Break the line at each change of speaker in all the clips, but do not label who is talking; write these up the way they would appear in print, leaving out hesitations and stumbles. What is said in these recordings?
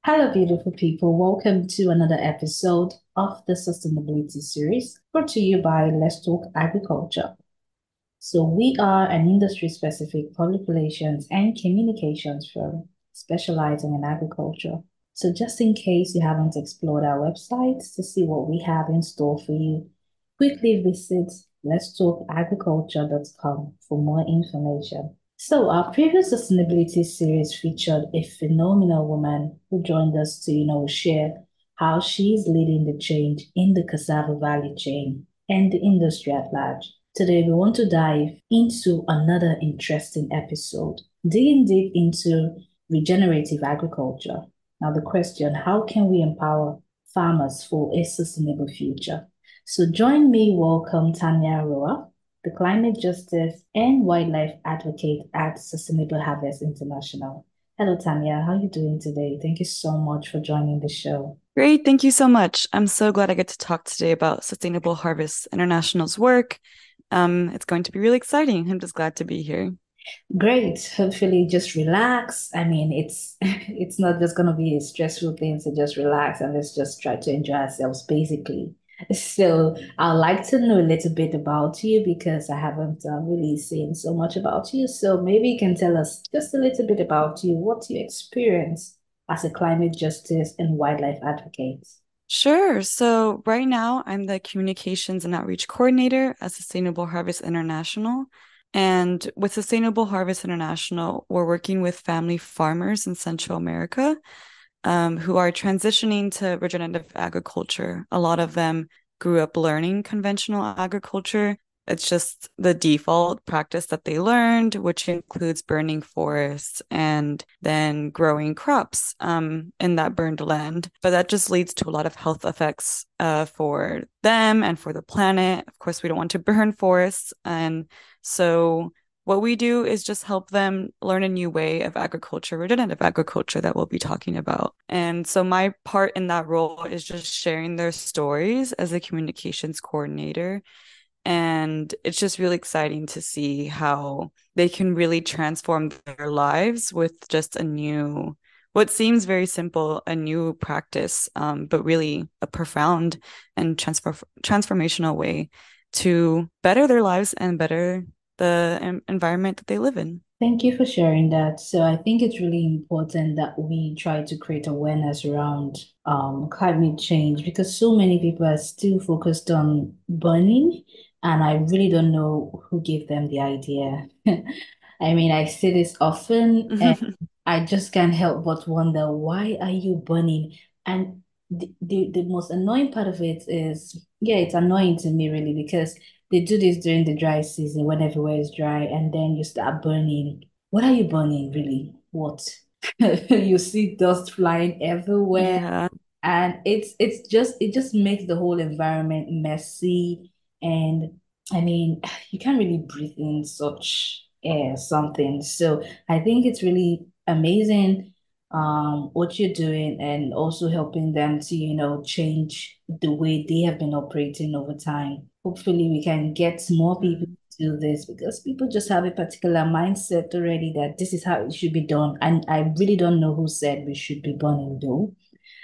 Hello, beautiful people. Welcome to another episode of the Sustainability Series brought to you by Let's Talk Agriculture. So, we are an industry specific public relations and communications firm specializing in agriculture. So, just in case you haven't explored our website to see what we have in store for you, quickly visit letstalkagriculture.com for more information. So our previous sustainability series featured a phenomenal woman who joined us to, share how she's leading the change in the cassava value chain and the industry at large. Today, we want to dive into another interesting episode, digging deep into regenerative agriculture. Now, the question, how can we empower farmers for a sustainable future? So join me, welcome Tanya Roa, the climate justice and wildlife advocate at Sustainable Harvest International. Hello, Tanya. How are you doing today? Thank you so much for joining the show.
Great, thank you so much. I'm so glad I get to talk today about Sustainable Harvest International's work. It's going to be really exciting. I'm just glad to be here.
Great. Hopefully, just relax. I mean, it's it's not just gonna be a stressful thing, so just relax and let's just try to enjoy ourselves, basically. So, I'd like to know a little bit about you because I haven't really seen so much about you. So, maybe you can tell us just a little bit about you, what you experience as a climate justice and wildlife advocate.
Sure. So right now, I'm the Communications and Outreach Coordinator at Sustainable Harvest International. And with Sustainable Harvest International, we're working with family farmers in Central America, who are transitioning to regenerative agriculture. A lot of them grew up learning conventional agriculture. It's just the default practice that they learned, which includes burning forests and then growing crops in that burned land. But that just leads to a lot of health effects for them and for the planet. Of course, we don't want to burn forests. And so what we do is just help them learn a new way of agriculture, regenerative agriculture that we'll be talking about. And so my part in that role is just sharing their stories as a communications coordinator. And it's just really exciting to see how they can really transform their lives with just what seems very simple, a new practice, but really a profound and transformational way to better their lives and better the environment that they live in.
Thank you for sharing that. So I think it's really important that we try to create awareness around climate change because so many people are still focused on burning, and I really don't know who gave them the idea. I mean, I say this often, and I just can't help but wonder, why are you burning? And the most annoying part of it is, yeah, it's annoying to me really because they do this during the dry season when everywhere is dry, and then you start burning. What are you burning, really? What? You see dust flying everywhere,
Yeah.
and it just makes the whole environment messy. And I mean, you can't really breathe in such air, something. So I think it's really amazing what you're doing and also helping them to, change the way they have been operating over time. Hopefully we can get more people
Mm.
to do this because people just have a particular mindset already that this is how it should be done. And I really don't know who said we should be burning though.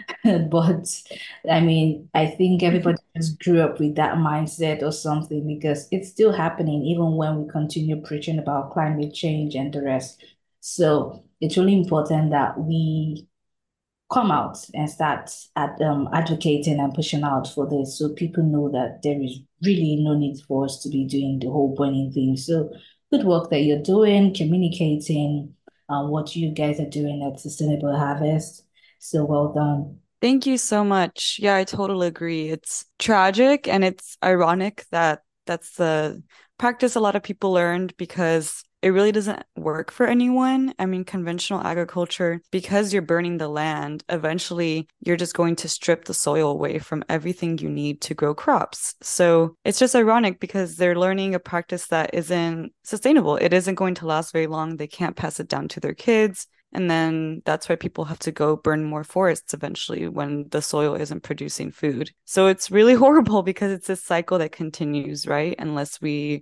But I mean, I think everybody just grew up with that mindset or something because it's still happening even when we continue preaching about climate change and the rest. So it's really important that we come out and start advocating and pushing out for this so people know that there is really no need for us to be doing the whole burning thing. So good work that you're doing, communicating what you guys are doing at Sustainable Harvest. So well done.
Thank you so much. Yeah, I totally agree. It's tragic and it's ironic that that's the practice a lot of people learned because it really doesn't work for anyone. I mean, conventional agriculture, because you're burning the land, eventually you're just going to strip the soil away from everything you need to grow crops. So it's just ironic because they're learning a practice that isn't sustainable. It isn't going to last very long. They can't pass it down to their kids. And then that's why people have to go burn more forests eventually when the soil isn't producing food. So it's really horrible because it's a cycle that continues, right? Unless we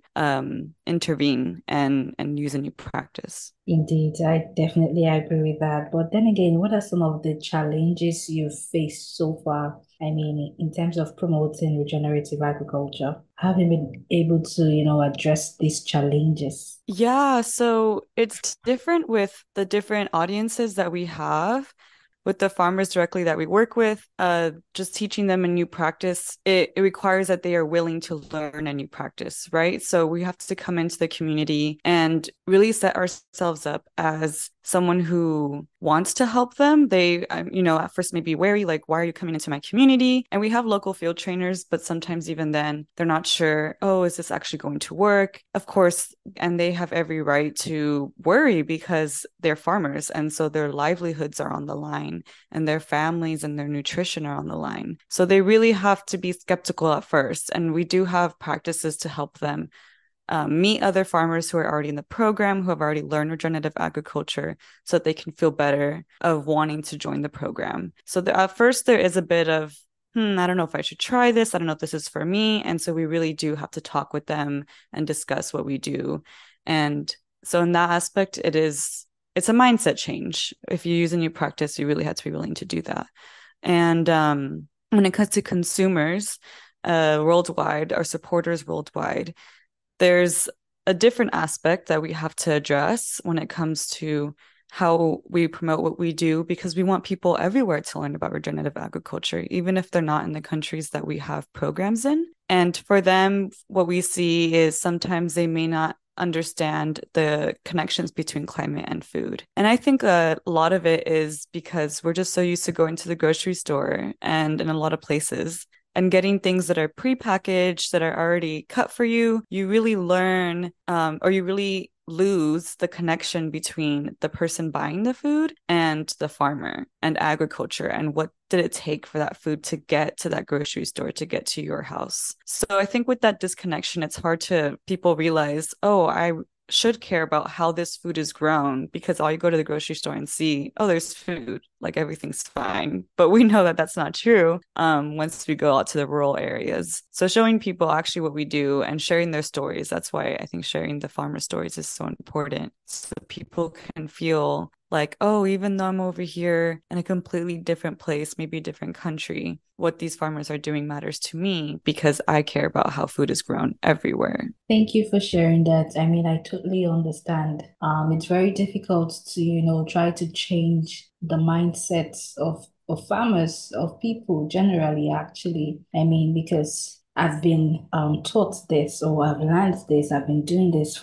intervene and use a new practice.
Indeed, I definitely agree with that. But then again, what are some of the challenges you've faced so far? I mean, in terms of promoting regenerative agriculture, have you been able to, address these challenges?
Yeah, so it's different with the different audiences that we have. With the farmers directly that we work with, just teaching them a new practice, it requires that they are willing to learn a new practice, right? So we have to come into the community and really set ourselves up as someone who wants to help them. They, at first may be wary, like, why are you coming into my community? And we have local field trainers, but sometimes even then, they're not sure, oh, is this actually going to work? Of course, and they have every right to worry because they're farmers. And so their livelihoods are on the line and their families and their nutrition are on the line. So they really have to be skeptical at first. And we do have practices to help them meet other farmers who are already in the program, who have already learned regenerative agriculture, so that they can feel better of wanting to join the program. So at first, there is a bit of, I don't know if I should try this. I don't know if this is for me. And so we really do have to talk with them and discuss what we do. And so in that aspect, it's a mindset change. If you use a new practice, you really have to be willing to do that. And when it comes to consumers worldwide, our supporters worldwide, there's a different aspect that we have to address when it comes to how we promote what we do, because we want people everywhere to learn about regenerative agriculture, even if they're not in the countries that we have programs in. And for them, what we see is sometimes they may not understand the connections between climate and food. And I think a lot of it is because we're just so used to going to the grocery store and in a lot of places and getting things that are prepackaged, that are already cut for you. You really learn, or you really lose the connection between the person buying the food and the farmer and agriculture, and what did it take for that food to get to that grocery store, to get to your house. So I think with that disconnection, it's hard to people realize, oh, I should care about how this food is grown, because all you go to the grocery store and see, oh, there's food, like everything's fine. But we know that that's not true once we go out to the rural areas. So showing people actually what we do and sharing their stories, that's why I think sharing the farmer stories is so important. So people can feel like, oh, even though I'm over here in a completely different place, maybe a different country, what these farmers are doing matters to me because I care about how food is grown everywhere.
Thank you for sharing that. I mean, I totally understand. It's very difficult to, try to change the mindsets of farmers, of people generally, actually. I mean, because I've been taught this or I've learned this, I've been doing this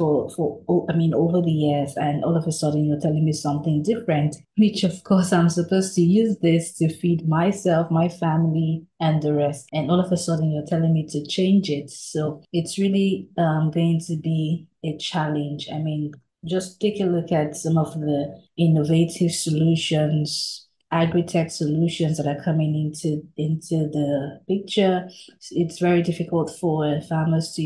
over the years, and all of a sudden you're telling me something different, which of course I'm supposed to use this to feed myself, my family, and the rest. And all of a sudden you're telling me to change it. So it's really going to be a challenge. I mean, just take a look at some of the innovative solutions, agri-tech solutions that are coming into the picture. It's very difficult for farmers to,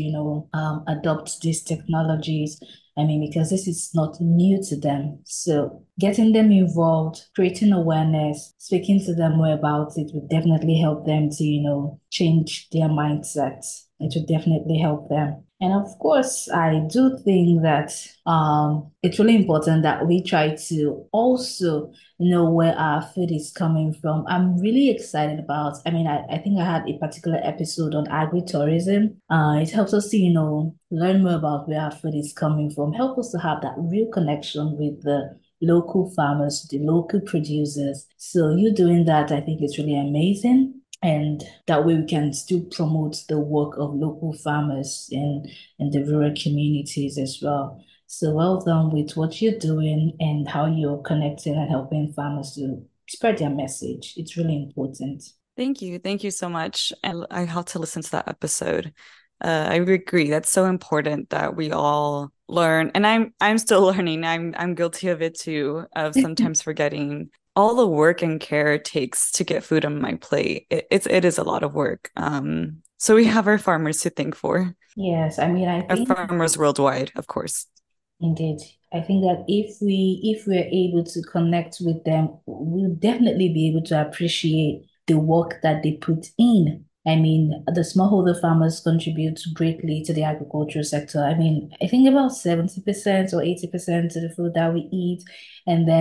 adopt these technologies. I mean, because this is not new to them. So getting them involved, creating awareness, speaking to them more about it would definitely help them to, change their mindset. It would definitely help them. And of course, I do think that it's really important that we try to also know where our food is coming from. I'm really excited about, I mean, I think I had a particular episode on agritourism. It helps us to, learn more about where our food is coming from, help us to have that real connection with the local farmers, the local producers. So you doing that, I think is really amazing. And that way we can still promote the work of local farmers in the rural communities as well. So well done with what you're doing and how you're connecting and helping farmers to spread their message. It's really important.
Thank you. Thank you so much. And I had to listen to that episode. I agree. That's so important that we all learn. And I'm still learning. I'm guilty of it too, of sometimes forgetting all the work and care it takes to get food on my plate. It is a lot of work. So we have our farmers to thank for.
Yes, I mean, I
Our
think
farmers worldwide, of course.
Indeed. I think that if we're able to connect with them, we'll definitely be able to appreciate the work that they put in. I mean, the smallholder farmers contribute greatly to the agricultural sector. I mean, I think about 70% or 80% of the food that we eat, and then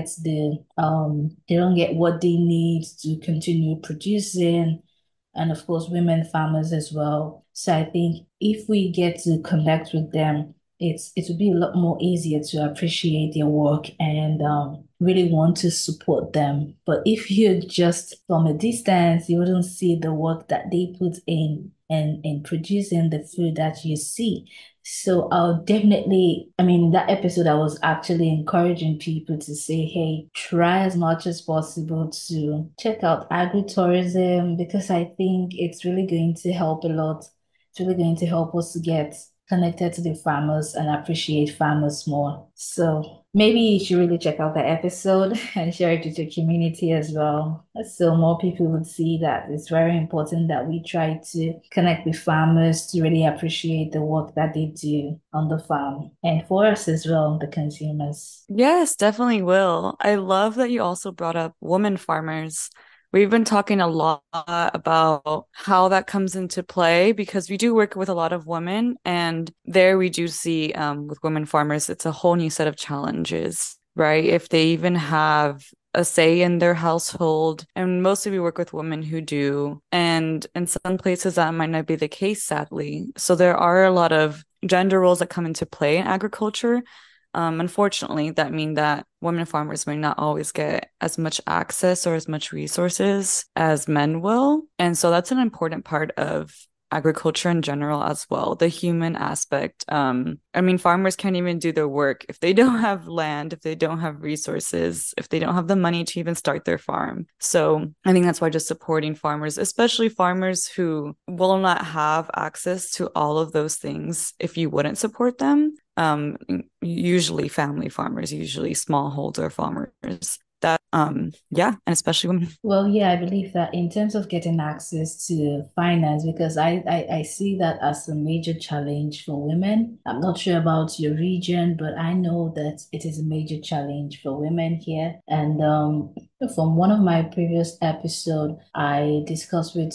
they don't get what they need to continue producing. And of course, women farmers as well. So I think if we get to connect with them, it would be a lot more easier to appreciate their work and really want to support them. But if you're just from a distance, you wouldn't see the work that they put in producing the food that you see. So I'll definitely, I mean, in that episode, I was actually encouraging people to say, hey, try as much as possible to check out agritourism because I think it's really going to help a lot. It's really going to help us to get connected to the farmers and appreciate farmers more. So maybe you should really check out the episode and share it with your community as well. So more people would see that it's very important that we try to connect with farmers to really appreciate the work that they do on the farm. And for us as well, the consumers.
Yes, definitely will. I love that you also brought up women farmers. We've been talking a lot about how that comes into play because we do work with a lot of women, and there we do see with women farmers, it's a whole new set of challenges, right? If they even have a say in their household, and mostly we work with women who do, and in some places that might not be the case, sadly. So there are a lot of gender roles that come into play in agriculture. Unfortunately, that mean that women farmers may not always get as much access or as much resources as men will. And so that's an important part of agriculture in general as well, the human aspect. I mean, farmers can't even do their work if they don't have land, if they don't have resources, if they don't have the money to even start their farm. So I think that's why just supporting farmers, especially farmers who will not have access to all of those things if you wouldn't support them, usually family farmers, usually smallholder farmers. That yeah, and especially women.
Well, yeah, I believe that in terms of getting access to finance, because I see that as a major challenge for women. I'm not sure about your region, but I know that it is a major challenge for women here. And from one of my previous episode, I discussed with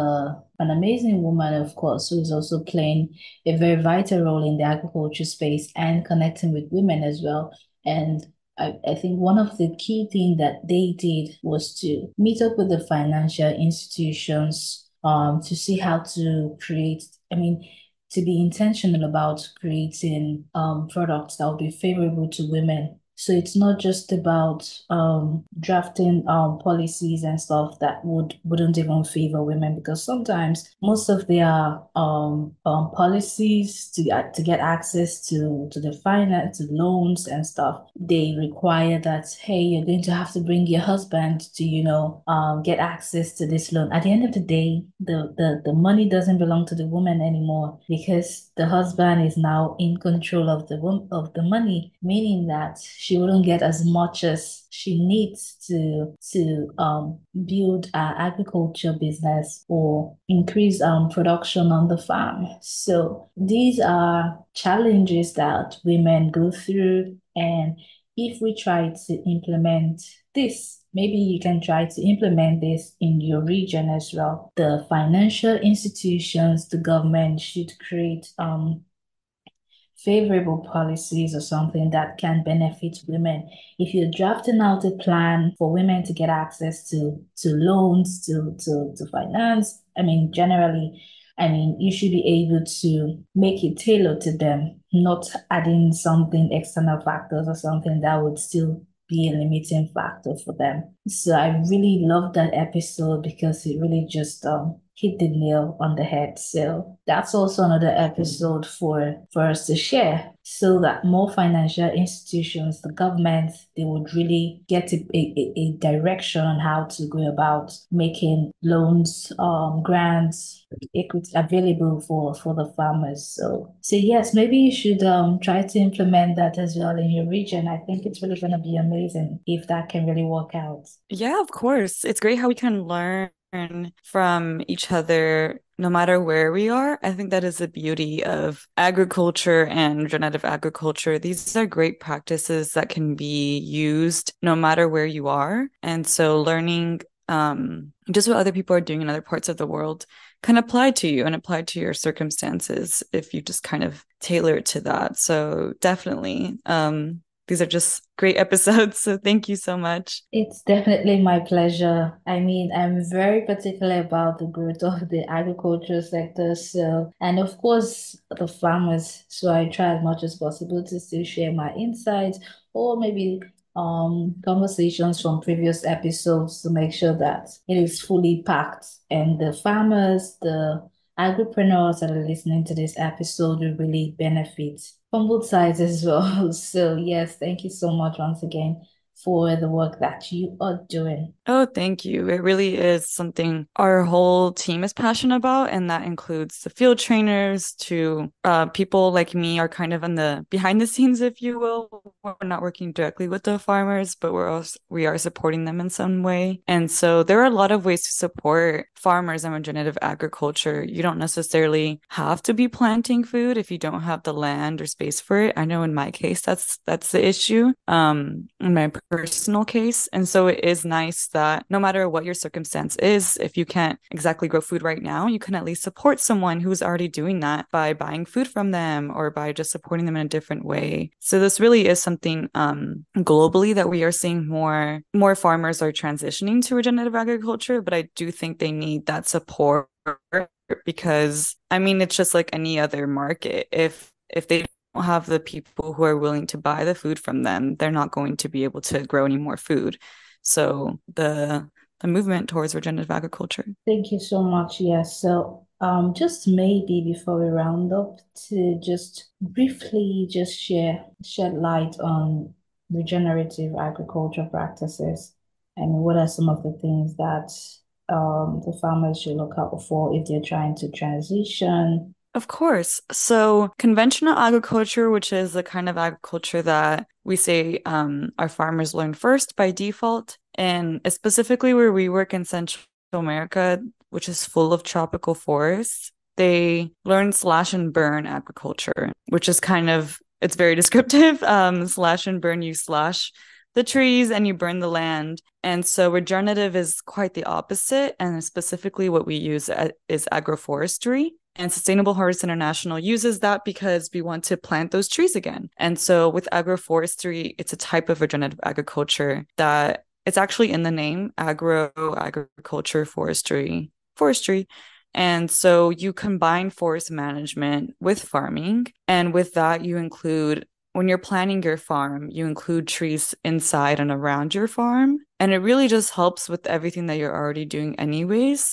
an amazing woman, of course, who is also playing a very vital role in the agriculture space and connecting with women as well. And I think one of the key things that they did was to meet up with the financial institutions to see how to create, I mean, to be intentional about creating products that will be favorable to women. So it's not just about drafting policies and stuff that wouldn't even favor women because sometimes most of their policies to get access to the finance, to loans and stuff, they require that, hey, you're going to have to bring your husband to, get access to this loan. At the end of the day, the money doesn't belong to the woman anymore because the husband is now in control of of the money, meaning that she wouldn't get as much as she needs to build her agriculture business or increase production on the farm. So these are challenges that women go through, and if we try to implement this, maybe you can try to implement this in your region as well. The financial institutions, the government should create favorable policies or something that can benefit women. If you're drafting out a plan for women to get access to loans, to finance, I mean, generally, I mean, you should be able to make it tailored to them, not adding something external factors or something that would still be a limiting factor for them. So I really love that episode because it really just hit the nail on the head. So that's also another episode for us to share so that more financial institutions, the government, they would really get a direction on how to go about making loans, grants, equity available for the farmers. So yes, maybe you should try to implement that as well in your region. I think it's really gonna be amazing if that can really work out.
Yeah, of course. It's great how we can learn from each other, no matter where we are. I think that is the beauty of agriculture and regenerative agriculture. These are great practices that can be used no matter where you are. And so learning just what other people are doing in other parts of the world can apply to you and apply to your circumstances if you just kind of tailor it to that. So definitely, these are just great episodes. So thank you so much.
It's definitely my pleasure. I mean, I'm very particular about the growth of the agriculture sector. So, and of course, the farmers. So I try as much as possible to still share my insights or maybe conversations from previous episodes to make sure that it is fully packed and the farmers, the agripreneurs that are listening to this episode will really benefit from both sides as well. So yes, thank you so much once again for the work that you are doing.
Oh, thank you. It really is something our whole team is passionate about, and that includes the field trainers to people like me are kind of on the behind the scenes, if you will. We're not working directly with the farmers, but we are supporting them in some way. And so there are a lot of ways to support farmers and regenerative agriculture. You don't necessarily have to be planting food if you don't have the land or space for it. I know in my case that's the issue. In my personal case. And so it is nice that no matter what your circumstance is, if you can't exactly grow food right now, you can at least support someone who's already doing that by buying food from them or by just supporting them in a different way. So this really is something globally that we are seeing more farmers are transitioning to regenerative agriculture, but I do think they need that support because I mean it's just like any other market. If they don't have the people who are willing to buy the food from them, they're not going to be able to grow any more food. So the movement towards regenerative agriculture.
Thank you so much. Yes. So, just maybe before we round up, to just briefly just shed light on regenerative agriculture practices and what are some of the things that the farmers should look out for if they're trying to transition.
Of course. So conventional agriculture, which is the kind of agriculture that we say our farmers learn first by default, and specifically where we work in Central America, which is full of tropical forests, they learn slash and burn agriculture, which is kind of it's very descriptive. Slash and burn, you slash the trees and you burn the land. And so regenerative is quite the opposite. And specifically, what we use is agroforestry. And Sustainable Harvest International uses that because we want to plant those trees again. And so with agroforestry, it's a type of regenerative agriculture that it's actually in the name, agriculture, forestry. And so you combine forest management with farming. And with that, you include when you're planning your farm, you include trees inside and around your farm. And it really just helps with everything that you're already doing anyways.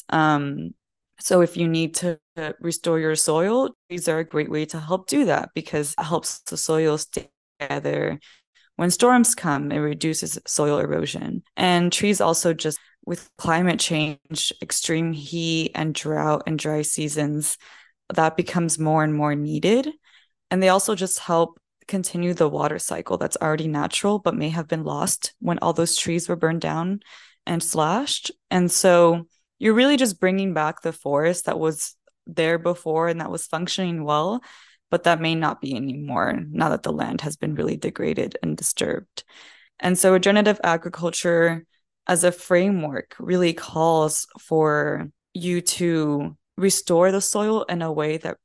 So if you need to restore your soil, trees are a great way to help do that because it helps the soil stay together. When storms come, it reduces soil erosion. And trees also just with climate change, extreme heat and drought and dry seasons, that becomes more and more needed. And they also just help continue the water cycle that's already natural, but may have been lost when all those trees were burned down and slashed. And so you're really just bringing back the forest that was there before and that was functioning well, but that may not be anymore now that the land has been really degraded and disturbed. And so regenerative agriculture as a framework really calls for you to restore the soil in a way that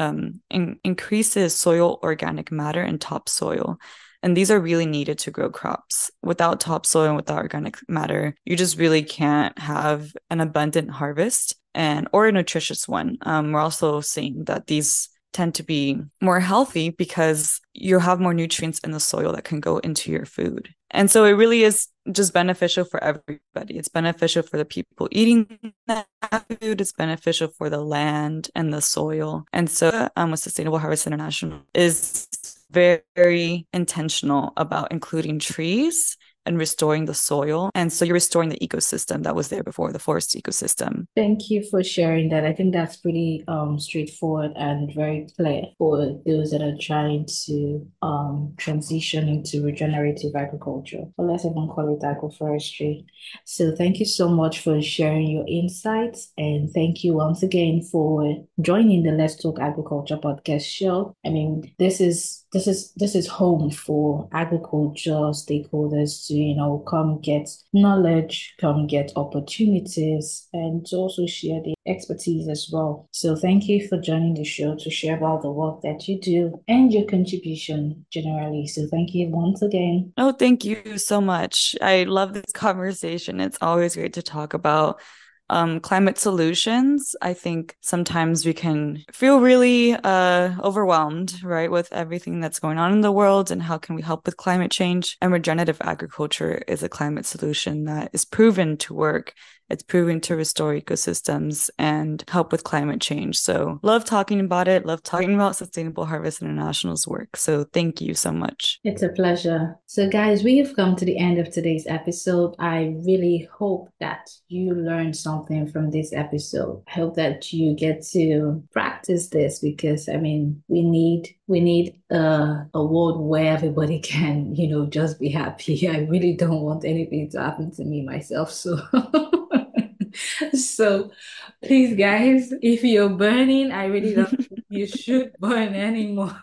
increases soil organic matter in topsoil. And these are really needed to grow crops. Without topsoil and without organic matter, you just really can't have an abundant harvest or a nutritious one. We're also seeing that these tend to be more healthy because you have more nutrients in the soil that can go into your food. And so it really is just beneficial for everybody. It's beneficial for the people eating that food. It's beneficial for the land and the soil. And so with Sustainable Harvest International is very intentional about including trees and restoring the soil. And so you're restoring the ecosystem that was there before, the forest ecosystem.
Thank you for sharing that. I think that's pretty straightforward and very clear for those that are trying to transition into regenerative agriculture, or let's even call it agroforestry. So thank you so much for sharing your insights, and thank you once again for joining the Let's Talk Agriculture podcast show. I mean, this is home for agriculture stakeholders to, come get knowledge, come get opportunities, and to also share the expertise as well. So thank you for joining the show to share about the work that you do and your contribution generally. So thank you once again.
Oh, thank you so much. I love this conversation. It's always great to talk about climate solutions. I think sometimes we can feel really overwhelmed, right, with everything that's going on in the world and how can we help with climate change. And regenerative agriculture is a climate solution that is proven to work. It's proven to restore ecosystems and help with climate change. So love talking about it, love talking about Sustainable Harvest International's work. So thank you so much.
It's a pleasure. So, guys, we have come to the end of today's episode. I really hope that you learned something from this episode. I hope that you get to practice this because, I mean, we need a world where everybody can, just be happy. I really don't want anything to happen to me myself. So, so please, guys, if you're burning, I really don't think you should burn anymore.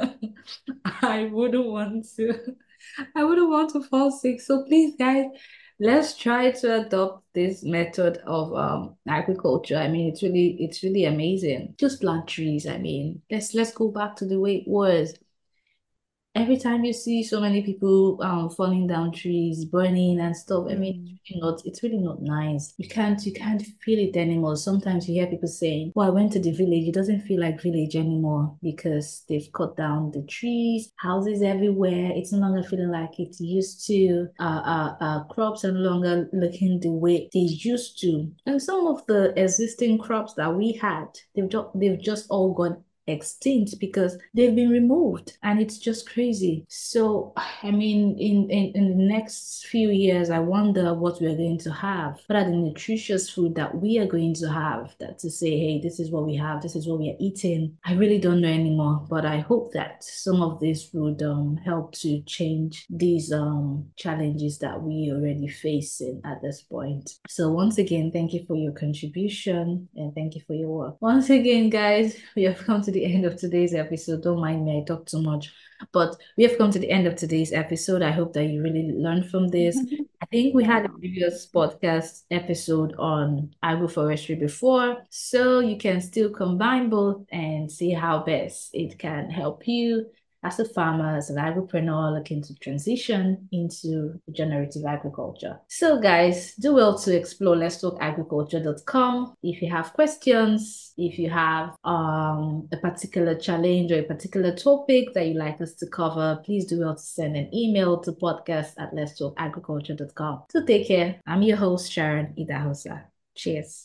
I wouldn't want to. I wouldn't want to fall sick. So please, guys, let's try to adopt this method of agriculture. I mean, it's really amazing. Just plant trees. I mean, let's go back to the way it was. Every time you see so many people falling down trees, burning and stuff, I mean,
Mm.
it's really not nice. You can't feel it anymore. Sometimes you hear people saying, "Well, I went to the village. It doesn't feel like village anymore because they've cut down the trees, houses everywhere. It's no longer feeling like it used to. Crops are no longer looking the way they used to. And some of the existing crops that we had, they've just all gone extinct because they've been removed and it's just crazy. So I mean in the next few years I wonder what we're going to have. What are the nutritious food that we are going to have that to say, hey, this is what we have, this is what we are eating. I really don't know anymore, but I hope that some of this would help to change these challenges that we already facing at this point. So once again, thank you for your contribution and thank you for your work. Once again, guys, we have come to the end of today's episode. Don't mind me, I talk too much. But we have come to the end of today's episode. I hope that you really learned from this. I think we had a
Yeah.
previous podcast episode on agroforestry before, so you can still combine both and see how best it can help you as a farmer, as an agripreneur looking to transition into regenerative agriculture. So, guys, do well to explore letstalkagriculture.com. If you have questions, if you have a particular challenge or a particular topic that you'd like us to cover, please do well to send an email to podcast@letstalkagriculture.com. So, take care. I'm your host, Sharon Idahosa. Cheers.